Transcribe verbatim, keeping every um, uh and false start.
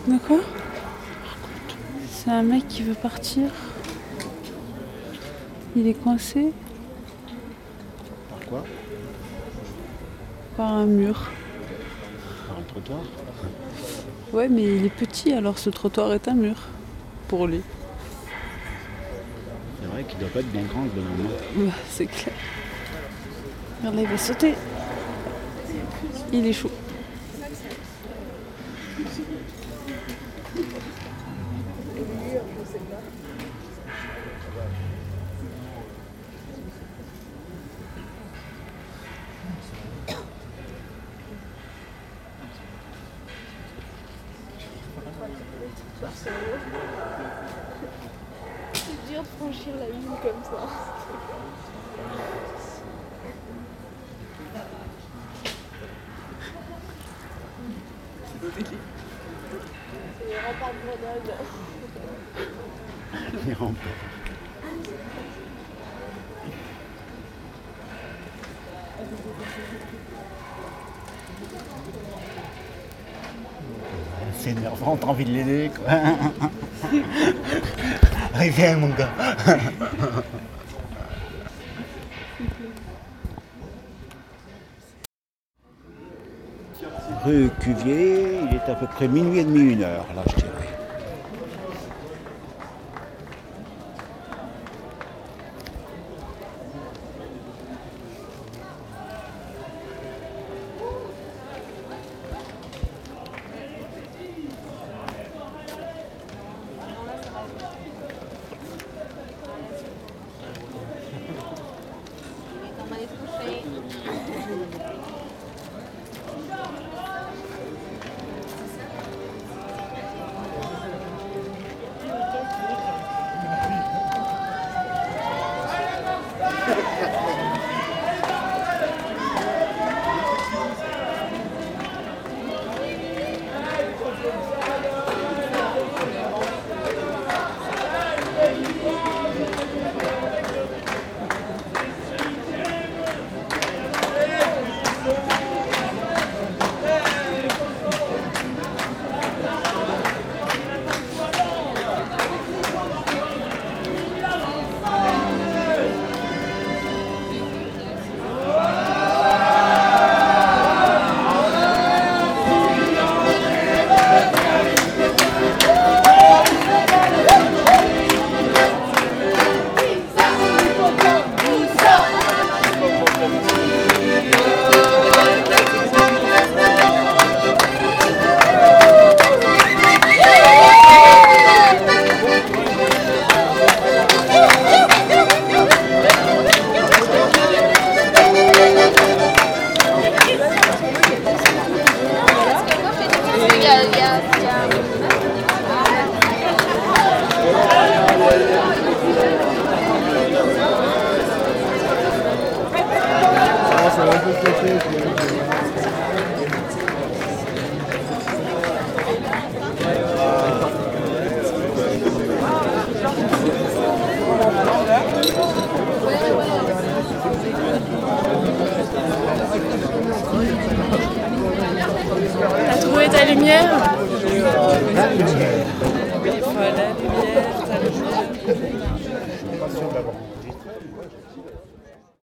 De quoi? C'est un mec qui veut partir. Il est coincé Par quoi? par un mur. Par un trottoir? Ouais, mais il est petit, alors ce trottoir est un mur. Pour lui. C'est vrai qu'il doit pas être bien grand, ce bonhomme. Bah, c'est clair. Regarde là, il va sauter. Il est chaud. C'est dur de franchir la ligne comme ça. C'est les remparts de Grenoble. Les remparts. C'est énervant, t'as envie de l'aider, quoi. Allez, viens, mon gars. Rue Cuvier, il est à peu près minuit et demi, une heure, là, je dirais. T'as trouvé ta lumière? La lumière. Il faut la lumière, ta lumière. Je suis pas sûr d'avoir compris.